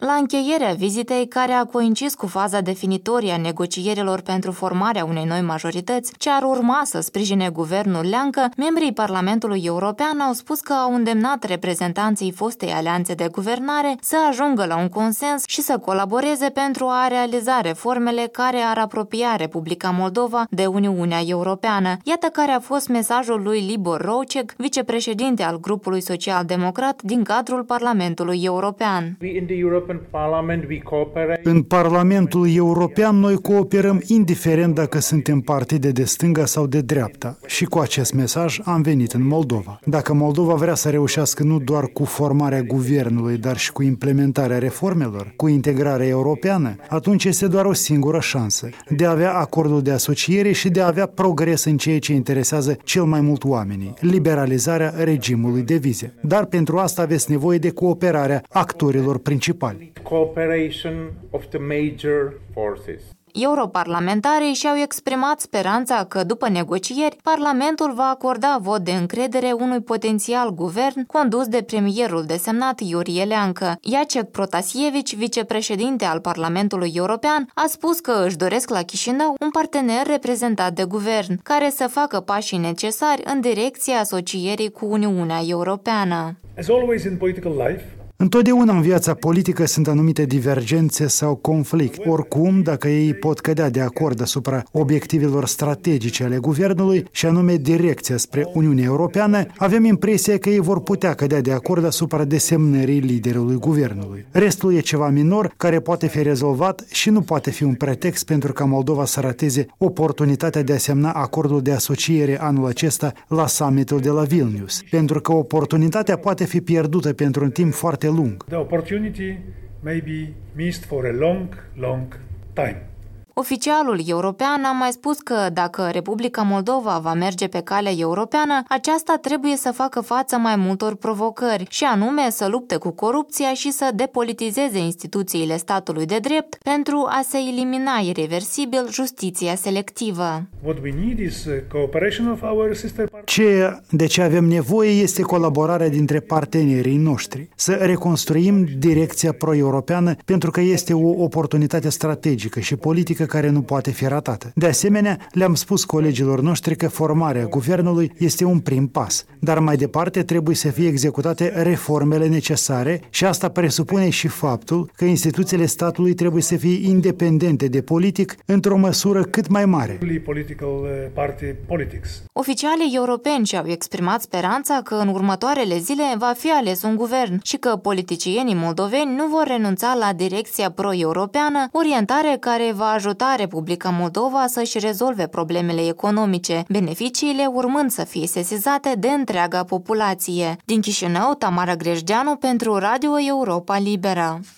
La încheierea vizitei, care a coincis cu faza definitorie a negocierilor pentru formarea unei noi majorități, ce ar urma să sprijine guvernul Leancă, membrii Parlamentului European au spus că au îndemnat reprezentanții fostei alianțe de guvernare să ajungă la un consens și să colaboreze pentru a realiza reformele care ar apropia Republica Moldova de Uniunea Europeană. Iată care a fost mesajul lui Libor Rouček, vicepreședinte al grupului social-democrat din cadrul Parlamentului European. În Parlamentul European noi cooperăm indiferent dacă suntem partide de stânga sau de dreapta și cu acest mesaj am venit în Moldova. Dacă Moldova vrea să reușească nu doar cu formarea guvernului, dar și cu implementarea reformelor, cu integrarea europeană, atunci este doar o singură șansă de a avea acordul de asociere și de a avea progres în ceea ce interesează cel mai mult oamenii, liberalizarea regimului de vize. Dar pentru asta aveți nevoie de cooperarea actorilor principali. Europarlamentarii și-au exprimat speranța că, după negocieri, Parlamentul va acorda vot de încredere unui potențial guvern condus de premierul desemnat Iurie Leancă. Jacek Protasievici, vicepreședinte al Parlamentului European, a spus că își doresc la Chișinău un partener reprezentat de guvern, care să facă pașii necesari în direcția asocierii cu Uniunea Europeană. As always in political life, întotdeauna în viața politică sunt anumite divergențe sau conflicte. Oricum, dacă ei pot cădea de acord asupra obiectivelor strategice ale guvernului, și anume direcția spre Uniunea Europeană, avem impresia că ei vor putea cădea de acord asupra desemnării liderului guvernului. Restul e ceva minor care poate fi rezolvat și nu poate fi un pretext pentru ca Moldova să rateze oportunitatea de a semna acordul de asociere anul acesta la summitul de la Vilnius, pentru că oportunitatea poate fi pierdută pentru un timp foarte lung. The opportunity may be missed for a long time. Oficialul european a mai spus că dacă Republica Moldova va merge pe calea europeană, aceasta trebuie să facă față mai multor provocări, și anume să lupte cu corupția și să depolitizeze instituțiile statului de drept pentru a se elimina irreversibil justiția selectivă. De ce avem nevoie este colaborarea dintre partenerii noștri, să reconstruim direcția pro-europeană, pentru că este o oportunitate strategică și politică care nu poate fi ratată. De asemenea, le-am spus colegilor noștri că formarea guvernului este un prim pas, dar mai departe trebuie să fie executate reformele necesare și asta presupune și faptul că instituțiile statului trebuie să fie independente de politic într-o măsură cât mai mare. Oficialii europeni și-au exprimat speranța că în următoarele zile va fi ales un guvern și că politicienii moldoveni nu vor renunța la direcția pro-europeană, orientare care va ajuta Republica Moldova să-și rezolve problemele economice, beneficiile urmând să fie sesizate de întreaga populație. Din Chișinău, Tamara Grejdeanu pentru Radio Europa Liberă.